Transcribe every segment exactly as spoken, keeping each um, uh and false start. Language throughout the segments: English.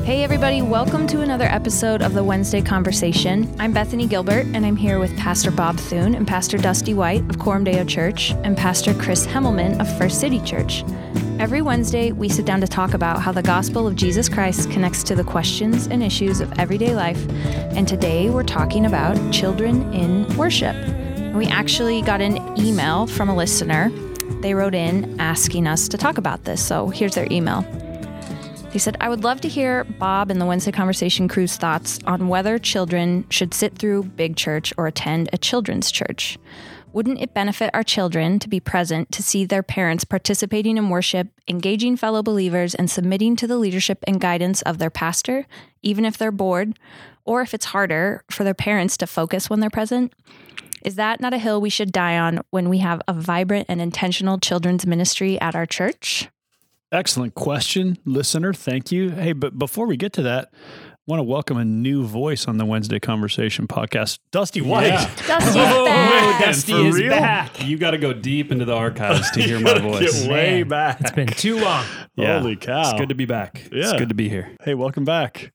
Hey everybody, welcome to another episode of the Wednesday Conversation. I'm Bethany Gilbert, and I'm here with Pastor Bob Thune and Pastor Dusty White of Coram Deo Church and Pastor Chris Hemmelman of First City Church. Every Wednesday, we sit down to talk about how the gospel of Jesus Christ connects to the questions and issues of everyday life, and today we're talking about children in worship. And we actually got an email from a listener. They wrote in asking us to talk about this, so here's their email. They said, I would love to hear Bob and the Wednesday Conversation crew's thoughts on whether children should sit through big church or attend a children's church. Wouldn't it benefit our children to be present to see their parents participating in worship, engaging fellow believers, and submitting to the leadership and guidance of their pastor, even if they're bored, or if it's harder for their parents to focus when they're present? Is that not a hill we should die on when we have a vibrant and intentional children's ministry at our church? Excellent question, listener. Thank you. Hey, but before we get to that, I want to welcome a new voice on the Wednesday Conversation podcast, Dusty White. Yeah. Dusty's oh, back. Dusty For is real? back. You got to go deep into the archives to hear my voice. Get way Man, back. It's been too long. Yeah. Holy cow. It's good to be back. It's Yeah. good to be here. Hey, welcome back.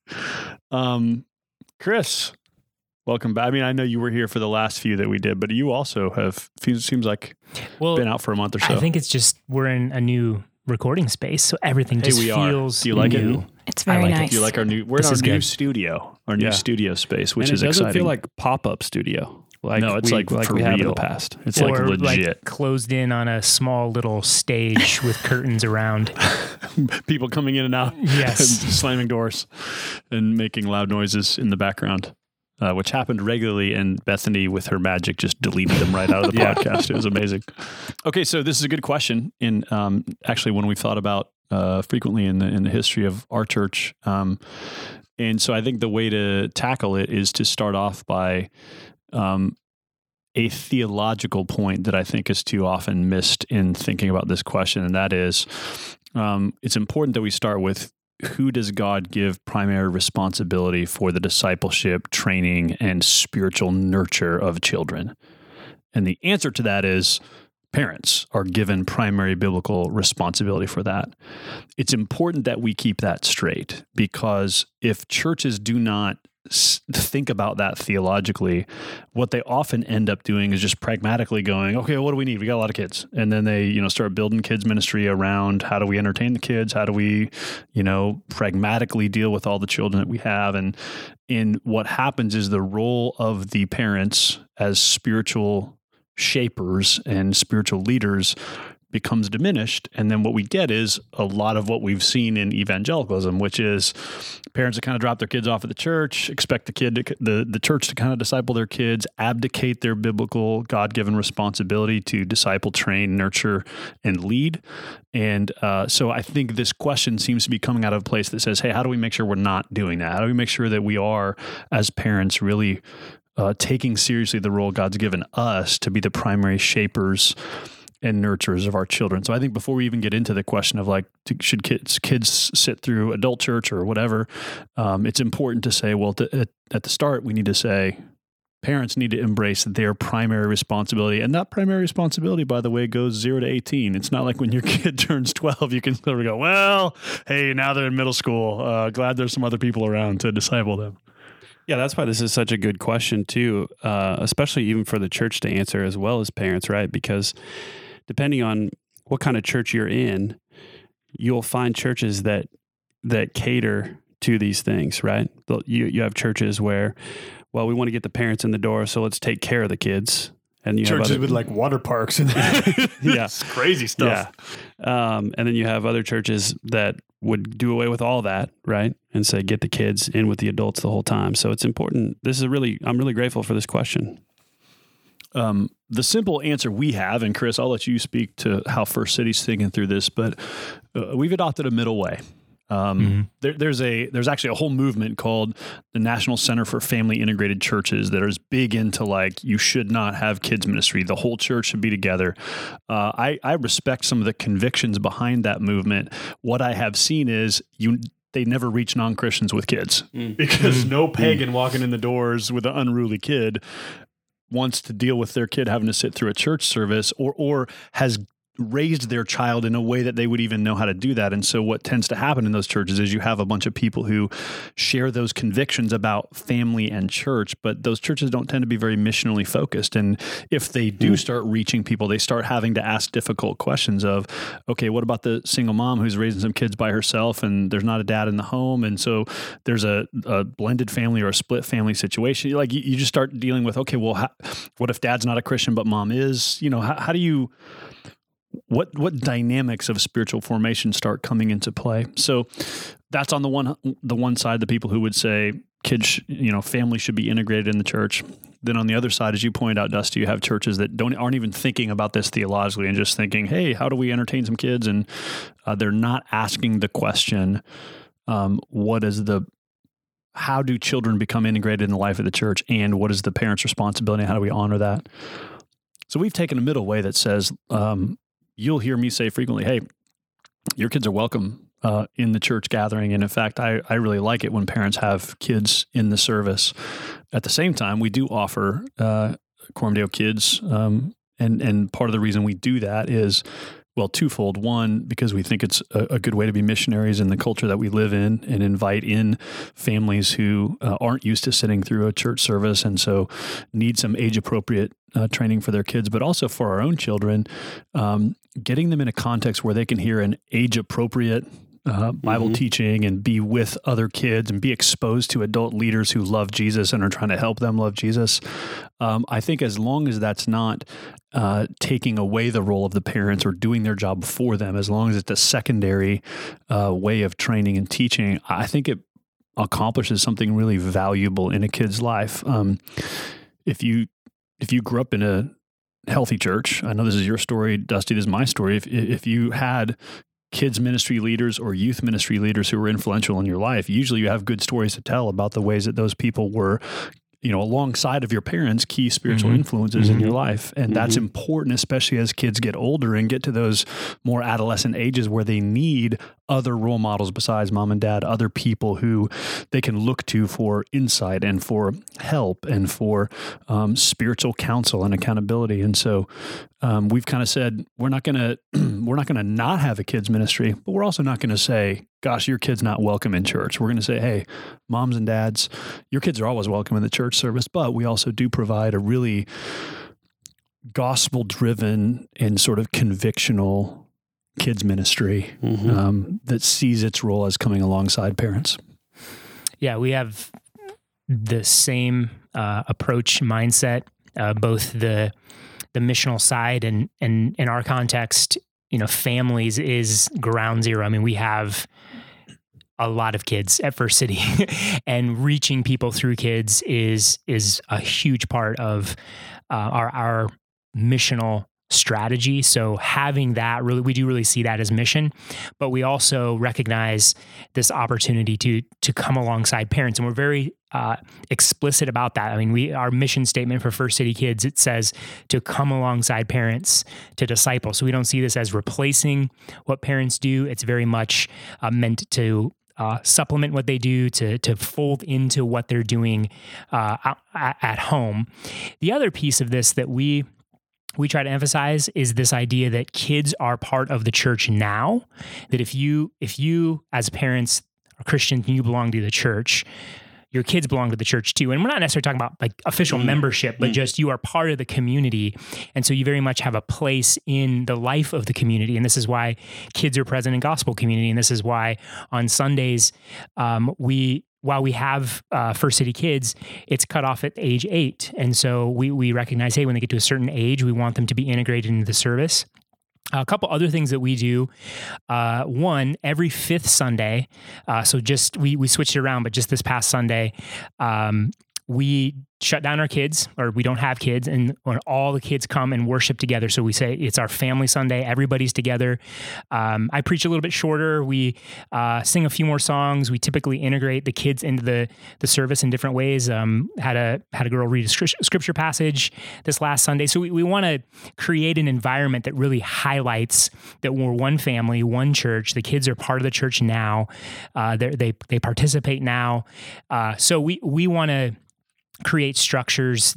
Um, Chris, welcome back. I mean, I know you were here for the last few that we did, but you also have, seems like, Well, been out for a month or so. I think it's just we're in a new recording space, so everything Hey, just we are. feels Do you like it? new. It's very I like it. nice. Do you like our new, we're This in our is new good. studio, our new Yeah. studio space, which and is it doesn't exciting. feel like pop-up studio. Like No, it's we, like like for we have in real. the past. It's like or legit. closed in on a small little stage with curtains around. People coming in and out, Yes. and slamming doors and making loud noises in the background, uh, which happened regularly. And Bethany, with her magic, just deleted them right out of the Yeah. podcast. It was amazing. Okay, so this is a good question. In um, actually, when we've thought about uh, frequently in the in the history of our church, um, and so I think the way to tackle it is to start off by um, a theological point that I think is too often missed in thinking about this question, and that is, um, it's important that we start with, who does God give primary responsibility for the discipleship, training, and spiritual nurture of children? And the answer to that is parents are given primary biblical responsibility for that. It's important that we keep that straight, because if churches do not s- think about that theologically, what they often end up doing is just pragmatically going, okay, what do we need? We got a lot of kids. And then they, you know, start building kids ministry around how do we entertain the kids? How do we, you know, pragmatically deal with all the children that we have? And in what happens is the role of the parents as spiritual shapers and spiritual leaders becomes diminished. And then what we get is a lot of what we've seen in evangelicalism, which is parents that kind of drop their kids off at the church, expect the kid to, the, the church to kind of disciple their kids, abdicate their biblical God-given responsibility to disciple, train, nurture, and lead. And uh, so I think this question seems to be coming out of a place that says, hey, how do we make sure we're not doing that? How do we make sure that we are, as parents, really Uh, taking seriously the role God's given us to be the primary shapers and nurturers of our children? So I think before we even get into the question of like, to, should kids kids sit through adult church or whatever, um, it's important to say, well, to, at, at the start, we need to say, parents need to embrace their primary responsibility. And that primary responsibility, by the way, goes zero to eighteen. It's not like when your kid turns twelve, you can sort of go, well, hey, now they're in middle school. Uh, glad there's some other people around to disciple them. Yeah, that's why this is such a good question too, uh, especially even for the church to answer as well as parents, right? Because depending on what kind of church you're in, you'll find churches that that cater to these things, right? You you have churches where, well, we want to get the parents in the door, so let's take care of the kids. And you Churches have other, with like water parks and yeah, it's crazy stuff. Yeah. Um, and then you have other churches that would do away with all that, right? And say, get the kids in with the adults the whole time. So it's important. This is really, I'm really grateful for this question. Um, the simple answer we have, and Chris, I'll let you speak to how First City's thinking through this, but uh, we've adopted a middle way. Um, Mm-hmm. there, there's a there's actually a whole movement called the National Center for Family Integrated Churches that is big into like, you should not have kids ministry. The whole church should be together. Uh, I, I respect some of the convictions behind that movement. What I have seen is you they never reach non-Christians with kids mm. because mm. no pagan mm. walking in the doors with an unruly kid wants to deal with their kid having to sit through a church service or or has raised their child in a way that they would even know how to do that. And so what tends to happen in those churches is you have a bunch of people who share those convictions about family and church, but those churches don't tend to be very missionally focused. And if they do start reaching people, they start having to ask difficult questions of, okay, what about the single mom who's raising some kids by herself and there's not a dad in the home? And so there's a, a blended family or a split family situation. Like you, you just start dealing with, okay, well, how, what if dad's not a Christian, but mom is? You know, how, how do you... What what dynamics of spiritual formation start coming into play? So that's on the one the one side, the people who would say kids, you know, family should be integrated in the church. Then on the other side, as you point out, Dusty, you have churches that don't aren't even thinking about this theologically and just thinking, hey, how do we entertain some kids? And uh, they're not asking the question, um, what is the how do children become integrated in the life of the church, and what is the parents' responsibility? How do we honor that? So we've taken a middle way that says, um, you'll hear me say frequently, hey, your kids are welcome uh, in the church gathering. And in fact, I, I really like it when parents have kids in the service. At the same time, we do offer uh, Coram Deo Kids. Um, and, and part of the reason we do that is, well, twofold. One, because we think it's a, a good way to be missionaries in the culture that we live in and invite in families who uh, aren't used to sitting through a church service and so need some age-appropriate uh, training for their kids, but also for our own children, um, getting them in a context where they can hear an age-appropriate Uh, Bible mm-hmm. teaching and be with other kids and be exposed to adult leaders who love Jesus and are trying to help them love Jesus. Um, I think as long as that's not uh, taking away the role of the parents or doing their job for them, as long as it's a secondary uh, way of training and teaching, I think it accomplishes something really valuable in a kid's life. Um, if you if you grew up in a healthy church, I know this is your story, Dusty, this is my story. If if you had kids ministry leaders or youth ministry leaders who were influential in your life, usually you have good stories to tell about the ways that those people were, you know, alongside of your parents, key spiritual mm-hmm. influences mm-hmm. in your life. And mm-hmm. that's important, especially as kids get older and get to those more adolescent ages where they need other role models besides mom and dad, other people who they can look to for insight and for help and for um, spiritual counsel and accountability. And so um, we've kind of said, we're not going to, we're not going to not have a kids ministry, but we're also not going to say, gosh, your kid's not welcome in church. We're going to say, hey, moms and dads, your kids are always welcome in the church service, but we also do provide a really gospel-driven and sort of convictional kids ministry mm-hmm. um, that sees its role as coming alongside parents. Yeah, we have the same uh, approach, mindset, uh, both the the missional side and and in our context, you know, families is ground zero. I mean, we have a lot of kids at First City, and reaching people through kids is is a huge part of uh, our our missional strategy. So having that, really, we do really see that as mission, but we also recognize this opportunity to to come alongside parents, and we're very uh, explicit about that. I mean, we our mission statement for First City Kids, it says to come alongside parents to disciple. So we don't see this as replacing what parents do. It's very much uh, meant to Uh, supplement what they do, to to fold into what they're doing uh, at, at home. The other piece of this that we we try to emphasize is this idea that kids are part of the church now. That if you if you as parents are Christians and you belong to the church, your kids belong to the church too. And we're not necessarily talking about like official mm-hmm. membership, but mm-hmm. just you are part of the community. And so you very much have a place in the life of the community. And this is why kids are present in gospel community. And this is why on Sundays, um, we, while we have uh, First City Kids, it's cut off at age eight. And so we, we recognize, hey, when they get to a certain age, we want them to be integrated into the service. A couple other things that we do. Uh, one, every fifth Sunday, uh, so just we we switched it around, but just this past Sunday, um, we shut down our kids, or we don't have kids, and when all the kids come and worship together. So we say it's our family Sunday. Everybody's together. Um, I preach a little bit shorter. We uh, sing a few more songs. We typically integrate the kids into the the service in different ways. Um, had a had a girl read a scripture passage this last Sunday. So we, we want to create an environment that really highlights that we're one family, one church. The kids are part of the church now. Uh, they they participate now. Uh, so we we want to create structures that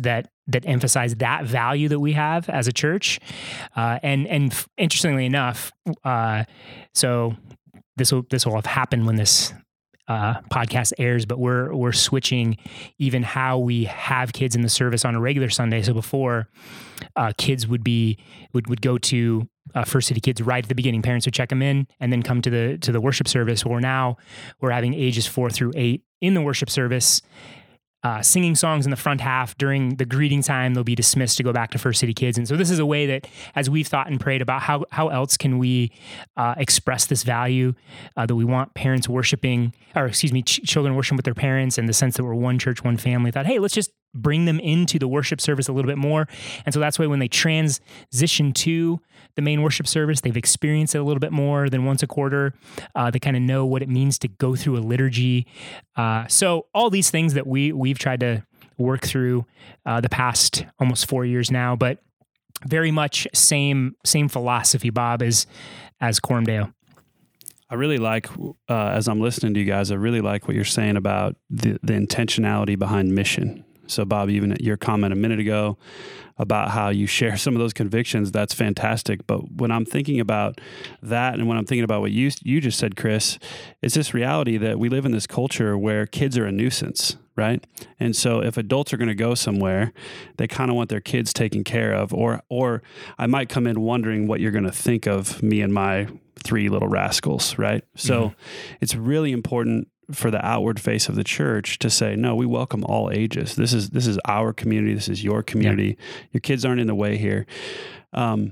that emphasize that value that we have as a church. Uh, and and f- interestingly enough, uh, so this will this will have happened when this uh, podcast airs, but we're we're switching even how we have kids in the service on a regular Sunday. So before, uh, kids would be would would go to uh, First City Kids right at the beginning. Parents would check them in and then come to the to the worship service. Where now we're having ages four through eight in the worship service. Uh, singing songs in the front half. During the greeting time, they'll be dismissed to go back to First City Kids. And so this is a way that, as we've thought and prayed about how how else can we uh, express this value, uh, that we want parents worshiping, or excuse me, ch- children worshiping with their parents, in the sense that we're one church, one family. Thought, hey, let's just bring them into the worship service a little bit more. And so that's why when they transition to the main worship service, they've experienced it a little bit more than once a quarter. Uh, they kind of know what it means to go through a liturgy. Uh, so all these things that we, we've tried to work through uh, the past almost four years now, but very much same same philosophy, Bob, as, as Coram Deo. I really like, uh, as I'm listening to you guys, I really like what you're saying about the, the intentionality behind mission. So, Bob, even your comment a minute ago about how you share some of those convictions, that's fantastic. But when I'm thinking about that, and when I'm thinking about what you you just said, Chris, it's this reality that we live in this culture where kids are a nuisance, right? And so if adults are going to go somewhere, they kind of want their kids taken care of, or or I might come in wondering what you're going to think of me and my three little rascals, right? So mm-hmm. It's really important for the outward face of the church to say, no, we welcome all ages. This is this is our community. This is your community. Yeah. Your kids aren't in the way here. Um,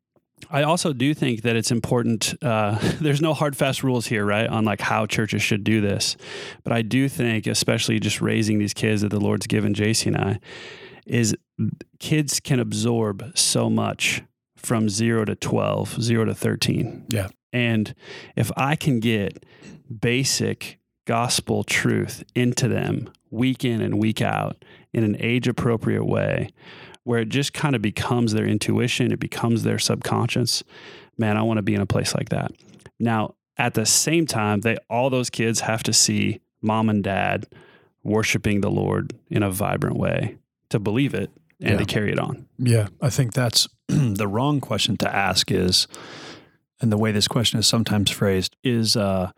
I also do think that it's important. Uh, there's no hard, fast rules here, right, on like how churches should do this. But I do think, especially just raising these kids that the Lord's given J C and I, is kids can absorb so much from zero to twelve, zero to thirteen. Yeah. And if I can get basic gospel truth into them week in and week out in an age appropriate way, where it just kind of becomes their intuition, it becomes their subconscious, man, I want to be in a place like that. Now, at the same time, they all those kids have to see mom and dad worshiping the Lord in a vibrant way to believe it and yeah. to carry it on. Yeah, I think that's the wrong question to ask is, and the way this question is sometimes phrased is, uh,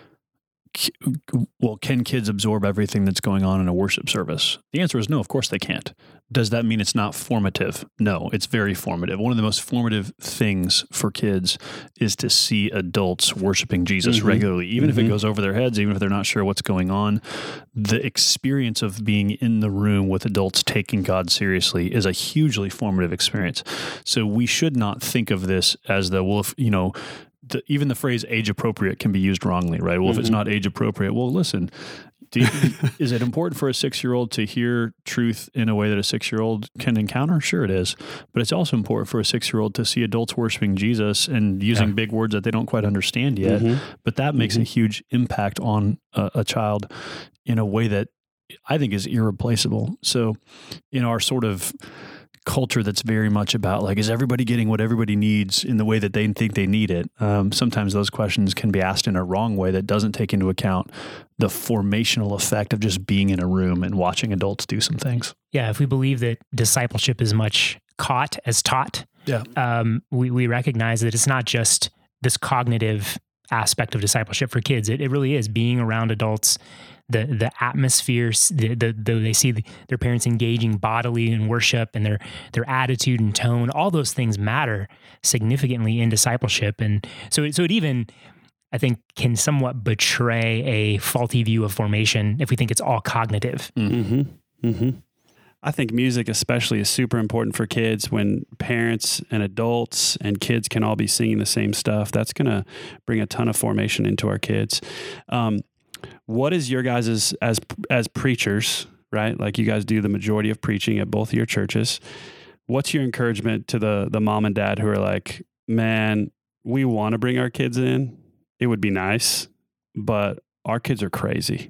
well, can kids absorb everything that's going on in a worship service? The answer is no, of course they can't. Does that mean it's not formative? No, it's very formative. One of the most formative things for kids is to see adults worshiping Jesus mm-hmm. regularly, even mm-hmm. if it goes over their heads, even if they're not sure what's going on. The experience of being in the room with adults taking God seriously is a hugely formative experience. So we should not think of this as the, well, if, you know, The, even the phrase age appropriate can be used wrongly, right? Well, mm-hmm. if it's not age appropriate, well, listen, do you, is it important for a six-year-old to hear truth in a way that a six-year-old can encounter? Sure it is. But it's also important for a six-year-old to see adults worshiping Jesus and using yeah. big words that they don't quite understand yet. Mm-hmm. But that makes mm-hmm. a huge impact on a, a child in a way that I think is irreplaceable. So in our sort of culture that's very much about like, is everybody getting what everybody needs in the way that they think they need it? Um, sometimes those questions can be asked in a wrong way that doesn't take into account the formational effect of just being in a room and watching adults do some things. Yeah, if we believe that discipleship is much caught as taught, yeah, um, we, we recognize that it's not just this cognitive aspect of discipleship for kids. It, it really is being around adults, the the atmospheres, the, the, the they see the, their parents engaging bodily in worship, and their their attitude and tone. All those things matter significantly in discipleship, and so so it even, I think, can somewhat betray a faulty view of formation if we think it's all cognitive. Mm-hmm. Mm-hmm. I think music especially is super important for kids. When parents and adults and kids can all be singing the same stuff, that's going to bring a ton of formation into our kids. Um, what is your guys' as, as as preachers, right? Like you guys do the majority of preaching at both of your churches. What's your encouragement to the the mom and dad who are like, man, we want to bring our kids in. It would be nice, but our kids are crazy.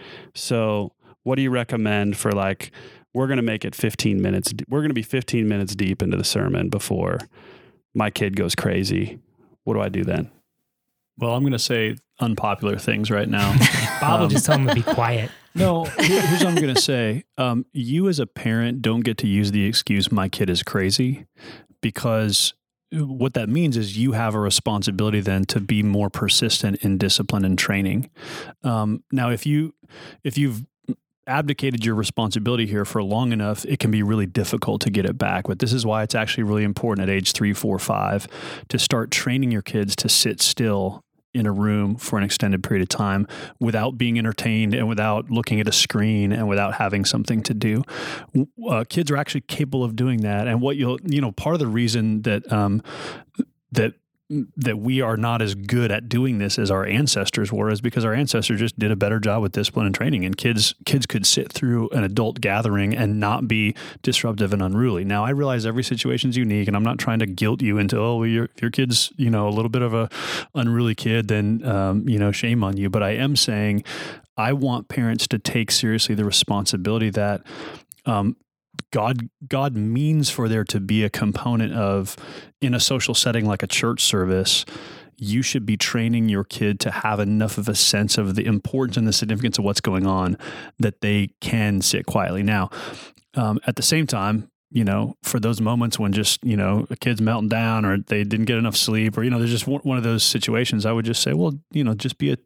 So what do you recommend for like, we're going to make it fifteen minutes. We're going to be fifteen minutes deep into the sermon before my kid goes crazy. What do I do then? Well, I'm going to say unpopular things right now. Bob um, will just tell him to be quiet. No, here, here's what I'm going to say. Um, you as a parent don't get to use the excuse, my kid is crazy, because what that means is you have a responsibility then to be more persistent in discipline and training. Um, now, if you, if you've abdicated your responsibility here for long enough, it can be really difficult to get it back. But this is why it's actually really important at age three, four, five to start training your kids to sit still in a room for an extended period of time without being entertained and without looking at a screen and without having something to do. Uh, kids are actually capable of doing that. And what you'll, you know, part of the reason that, um, that, that we are not as good at doing this as our ancestors were is because our ancestors just did a better job with discipline and training, and kids kids could sit through an adult gathering and not be disruptive and unruly. Now, I realize every situation is unique, and I'm not trying to guilt you into, oh, well, your, if your kid's, you know, a little bit of a unruly kid, then, um, you know, shame on you. But I am saying I want parents to take seriously the responsibility that um, God God means for there to be a component of, in a social setting like a church service, you should be training your kid to have enough of a sense of the importance and the significance of what's going on that they can sit quietly. Now, um, at the same time, you know, for those moments when just, you know, a kid's melting down or they didn't get enough sleep or, you know, there's just one of those situations, I would just say, well, you know, just be a,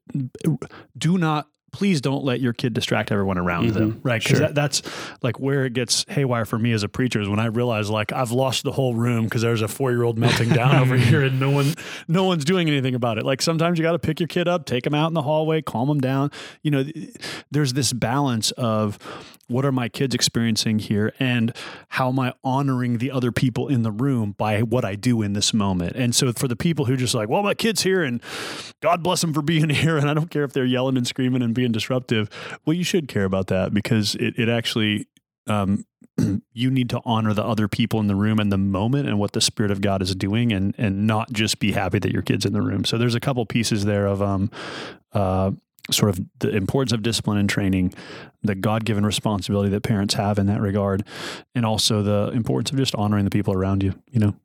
do not, please don't let your kid distract everyone around mm-hmm. them, right? Because sure. that, that's like where it gets haywire for me as a preacher is when I realize like I've lost the whole room because there's a four-year-old melting down over here and no one, no one's doing anything about it. Like sometimes you got to pick your kid up, take them out in the hallway, calm them down. You know, there's this balance of what are my kids experiencing here and how am I honoring the other people in the room by what I do in this moment. And so for the people who just like, well, my kid's here and God bless them for being here, and I don't care if they're yelling and screaming and being disruptive. Well, you should care about that because it, it actually, um, you need to honor the other people in the room and the moment and what the Spirit of God is doing, and and not just be happy that your kid's in the room. So there's a couple pieces there of um, uh, sort of the importance of discipline and training, the God-given responsibility that parents have in that regard, and also the importance of just honoring the people around you, you know?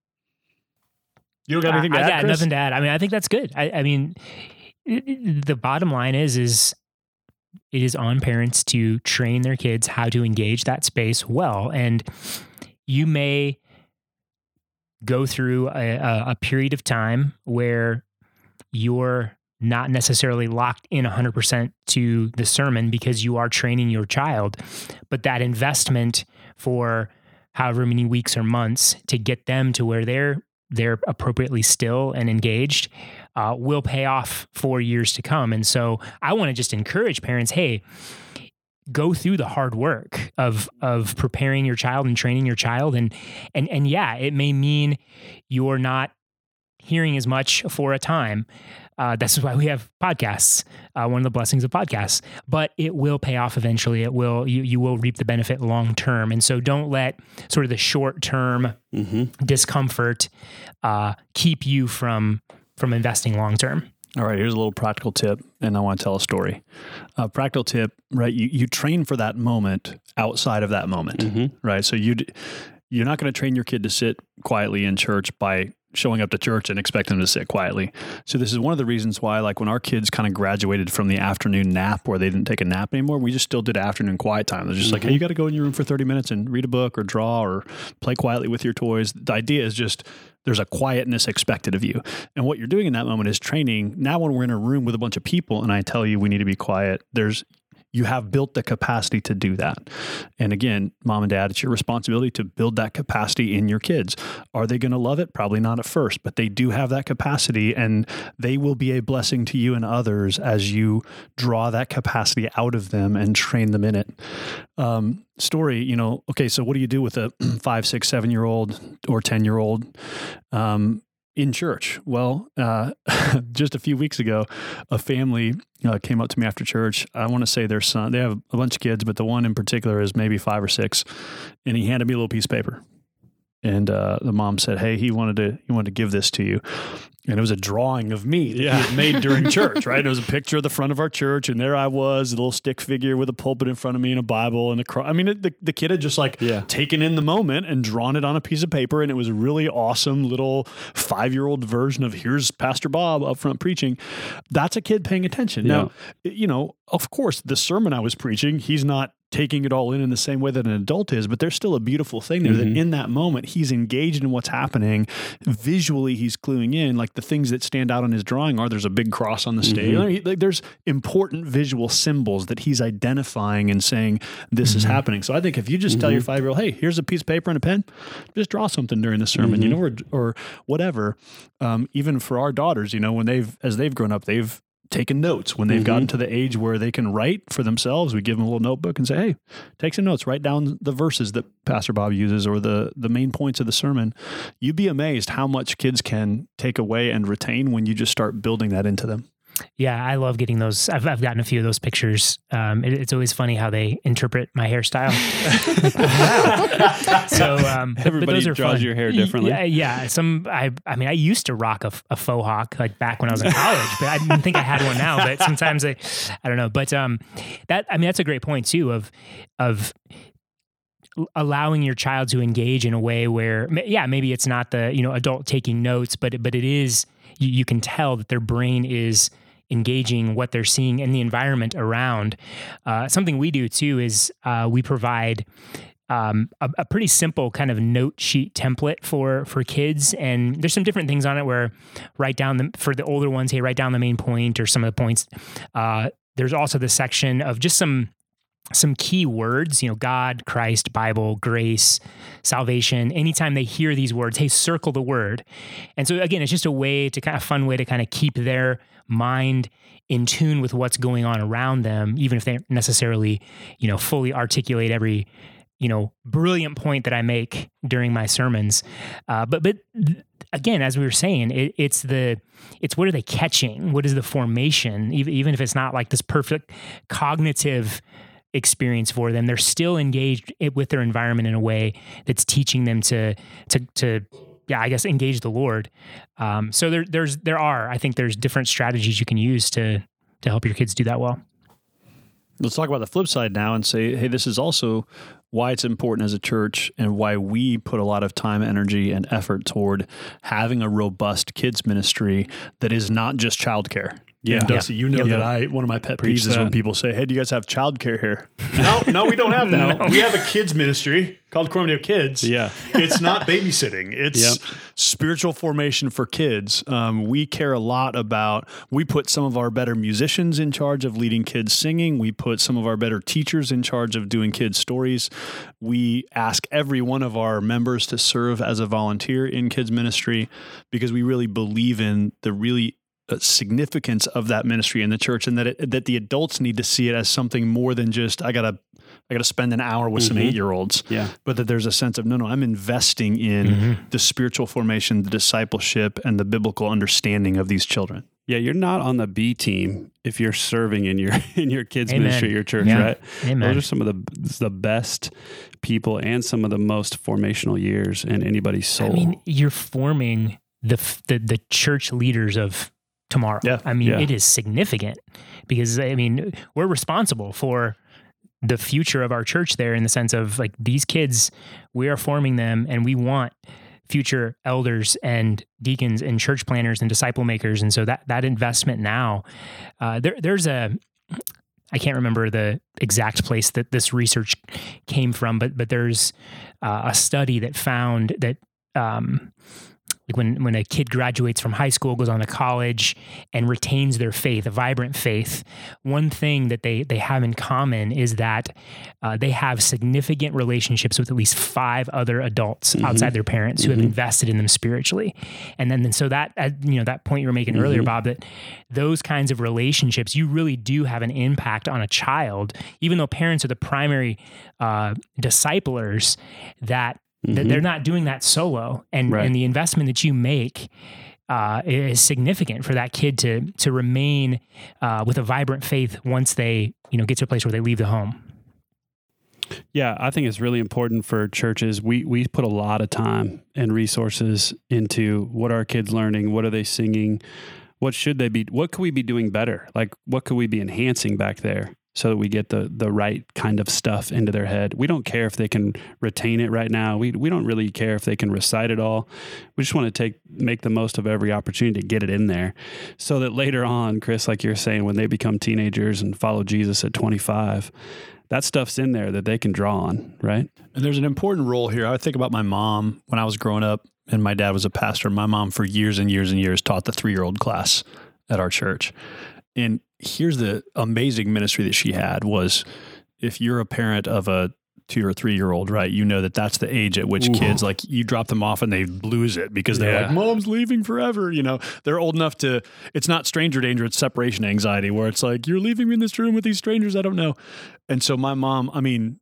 You don't got anything to I, add, I got Chris? nothing to add. I mean, I think that's good. I, I mean, the bottom line is, is it is on parents to train their kids how to engage that space well. And you may go through a, a period of time where you're not necessarily locked in one hundred percent to the sermon because you are training your child, but that investment for however many weeks or months to get them to where they're they're appropriately still and engaged uh, will pay off for years to come. And so I want to just encourage parents, hey, go through the hard work of of preparing your child and training your child. And and and yeah, it may mean you're not hearing as much for a time. Uh, this is why we have podcasts, uh, one of the blessings of podcasts, but it will pay off eventually. It will, you, you will reap the benefit long-term. And so don't let sort of the short-term mm-hmm. discomfort uh, keep you from, from investing long-term. All right, here's a little practical tip, and I want to tell a story. Uh, practical tip, right? You, you train for that moment outside of that moment, mm-hmm. right? So you, you're not going to train your kid to sit quietly in church by showing up to church and expect them to sit quietly. So this is one of the reasons why, like when our kids kind of graduated from the afternoon nap where they didn't take a nap anymore, we just still did afternoon quiet time. They're just mm-hmm. like, hey, you got to go in your room for thirty minutes and read a book or draw or play quietly with your toys. The idea is just there's a quietness expected of you. And what you're doing in that moment is training. Now when we're in a room with a bunch of people and I tell you we need to be quiet, there's you have built the capacity to do that. And again, mom and dad, it's your responsibility to build that capacity in your kids. Are they going to love it? Probably not at first, but they do have that capacity and they will be a blessing to you and others as you draw that capacity out of them and train them in it. Um, story, you know, okay, so what do you do with a five, six, seven year old or ten year old? Um, in church? Well, uh, just a few weeks ago, a family uh, came up to me after church. I want to say their son, they have a bunch of kids, but the one in particular is maybe five or six. And he handed me a little piece of paper. And uh, the mom said, hey, he wanted to, he wanted to give this to you. And it was a drawing of me that Yeah. he had made during church, right? It was a picture of the front of our church, and there I was, a little stick figure with a pulpit in front of me and a Bible and a cross. I mean, it, the, the kid had just like Yeah. taken in the moment and drawn it on a piece of paper, and it was a really awesome little five-year-old version of here's Pastor Bob up front preaching. That's a kid paying attention. Now, you know, of course, the sermon I was preaching, he's not taking it all in in the same way that an adult is, but there's still a beautiful thing there Mm-hmm. that in that moment he's engaged in what's happening. Visually, he's cluing in. Like the things that stand out on his drawing are there's a big cross on the stage. Mm-hmm. Like, like, there's important visual symbols that he's identifying and saying this Mm-hmm. is happening. So I think if you just tell your five-year-old, hey, here's a piece of paper and a pen, just draw something during the sermon, you know, or or whatever. Um, even for our daughters, you know, when they've as they've grown up, they've taken notes. When they've Mm-hmm. gotten to the age where they can write for themselves, we give them a little notebook and say, hey, take some notes, write down the verses that Pastor Bob uses or the, the main points of the sermon. You'd be amazed how much kids can take away and retain when you just start building that into them. Yeah, I love getting those. I've, I've gotten a few of those pictures. Um, it, it's always funny how they interpret my hairstyle. so um, but, Everybody but those are draws fun. your hair differently. Yeah, yeah. Some I, I mean, I used to rock a, a faux hawk like back when I was in college, but I didn't think I had one now. But sometimes I, I don't know. But um, that I mean, that's a great point too of of. allowing your child to engage in a way where, yeah, maybe it's not the, you know, adult taking notes, but, but it is, you, you can tell that their brain is engaging what they're seeing in the environment around. Uh, something we do too is uh, we provide um, a, a pretty simple kind of note sheet template for, for kids. And there's some different things on it where write down the, for the older ones, hey, write down the main point or some of the points. Uh, there's also the section of just some some key words, you know, God, Christ, Bible, grace, salvation. Anytime they hear these words, hey, circle the word. And so again, it's just a way to kind of fun way to kind of keep their mind in tune with what's going on around them, even if they don't necessarily, you know, fully articulate every, you know, brilliant point that I make during my sermons. Uh, but, but again, as we were saying, it, it's the, it's what are they catching? What is the formation? Even, even if it's not like this perfect cognitive experience for them, they're still engaged with their environment in a way that's teaching them to, to, to, yeah, I guess engage the Lord. Um, so there, there's, there are, I think there's different strategies you can use to, to help your kids do that well. Let's talk about the flip side now and say, hey, this is also why it's important as a church and why we put a lot of time, energy, and effort toward having a robust kids ministry that is not just childcare. Yeah. And Dusty, you know Yeah. that I, one of my pet Preach peeves is when that. people say, hey, do you guys have childcare here? No, no, we don't have that. No. We have a kids ministry called Cormdale Kids. Yeah. It's not babysitting. It's Yep. spiritual formation for kids. Um, we care a lot about, we put some of our better musicians in charge of leading kids singing. We put some of our better teachers in charge of doing kids stories. We ask every one of our members to serve as a volunteer in kids ministry because we really believe in the really uh, significance of that ministry in the church, and that it, that the adults need to see it as something more than just I gotta I gotta spend an hour with some Mhm. eight year olds. Yeah. But that there's a sense of no, no, I'm investing in Mhm. the spiritual formation, the discipleship, and the biblical understanding of these children. Yeah, you're not on the B team if you're serving in your in your kids Amen. ministry at your church, Yeah. right? Amen. Those are some of the the best people and some of the most formational years in anybody's soul. I mean, you're forming the, f- the the church leaders of tomorrow. Yeah. I mean, Yeah. it is significant because I mean, we're responsible for the future of our church there in the sense of like these kids, we are forming them and we want future elders and deacons and church planners and disciple makers. And so that, that investment now, uh, there, there's a, I can't remember the exact place that this research came from, but, but there's uh, a study that found that, um, like when, when a kid graduates from high school, goes on to college and retains their faith, a vibrant faith, one thing that they, they have in common is that uh, they have significant relationships with at least five other adults Mhm. outside their parents who have Mhm. invested in them spiritually. And then, then so that, uh, you know, that point you were making earlier, Mhm. Bob, that those kinds of relationships, you really do have an impact on a child, even though parents are the primary uh, disciplers, that That Mhm. they're not doing that solo, and Right. and the investment that you make uh, is significant for that kid to to remain uh, with a vibrant faith once they you know get to a place where they leave the home. Yeah, I think it's really important for churches. We we put a lot of time and resources into what are our kids learning, what are they singing, what should they be, what could we be doing better? Like, what could we be enhancing back there so that we get the the right kind of stuff into their head? We don't care if they can retain it right now. We we don't really care if they can recite it all. We just want to take make the most of every opportunity to get it in there so that later on, Chris, like you're saying, when they become teenagers and follow Jesus at twenty-five, that stuff's in there that they can draw on, right? And there's an important role here. I think about my mom when I was growing up, and my dad was a pastor. My mom, for years and years and years, taught the three-year-old class at our church. And here's the amazing ministry that she had was, if you're a parent of a two or three-year-old, right, you know that that's the age at which Ooh. kids, like, you drop them off and they lose it because they're yeah. like, Mom's leaving forever. You know, they're old enough to, it's not stranger danger, it's separation anxiety, where it's like, you're leaving me in this room with these strangers I don't know. And so my mom, I mean,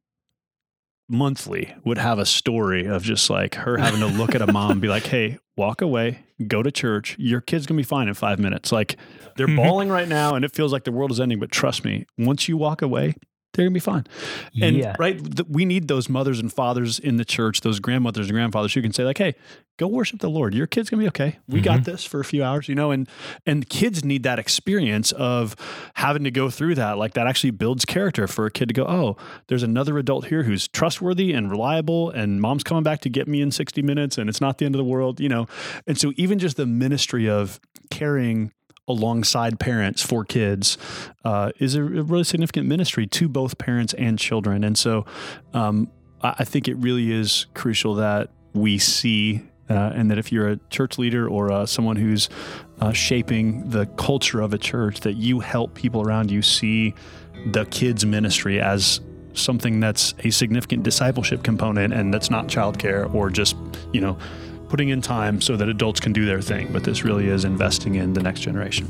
monthly would have a story of just like her having to look at a mom and be like, hey, walk away, go to church. Your kid's going to be fine in five minutes. Like, they're bawling right now and it feels like the world is ending, but trust me, once you walk away, they're going to be fine. And yeah. right, th- we need those mothers and fathers in the church, those grandmothers and grandfathers who can say like, hey, go worship the Lord. Your kid's going to be okay. We mm-hmm. got this for a few hours, you know, and, and kids need that experience of having to go through that. Like, that actually builds character for a kid to go, oh, there's another adult here who's trustworthy and reliable, and mom's coming back to get me in sixty minutes, and it's not the end of the world, you know? And so even just the ministry of carrying alongside parents for kids uh, is a really significant ministry to both parents and children. And so um, I think it really is crucial that we see uh, and that if you're a church leader or uh, someone who's uh, shaping the culture of a church, that you help people around you see the kids ministry as something that's a significant discipleship component, and that's not childcare or just, you know, putting in time so that adults can do their thing, but this really is investing in the next generation.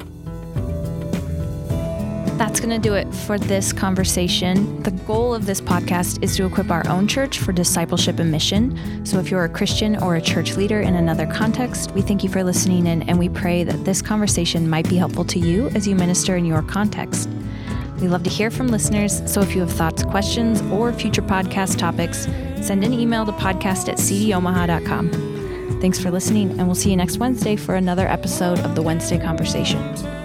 That's going to do it for this conversation. The goal of this podcast is to equip our own church for discipleship and mission. So if you're a Christian or a church leader in another context, we thank you for listening in, and we pray that this conversation might be helpful to you as you minister in your context. We love to hear from listeners, so if you have thoughts, questions, or future podcast topics, send an email to podcast at c d omaha dot com. Thanks for listening, and we'll see you next Wednesday for another episode of the Wednesday Conversation.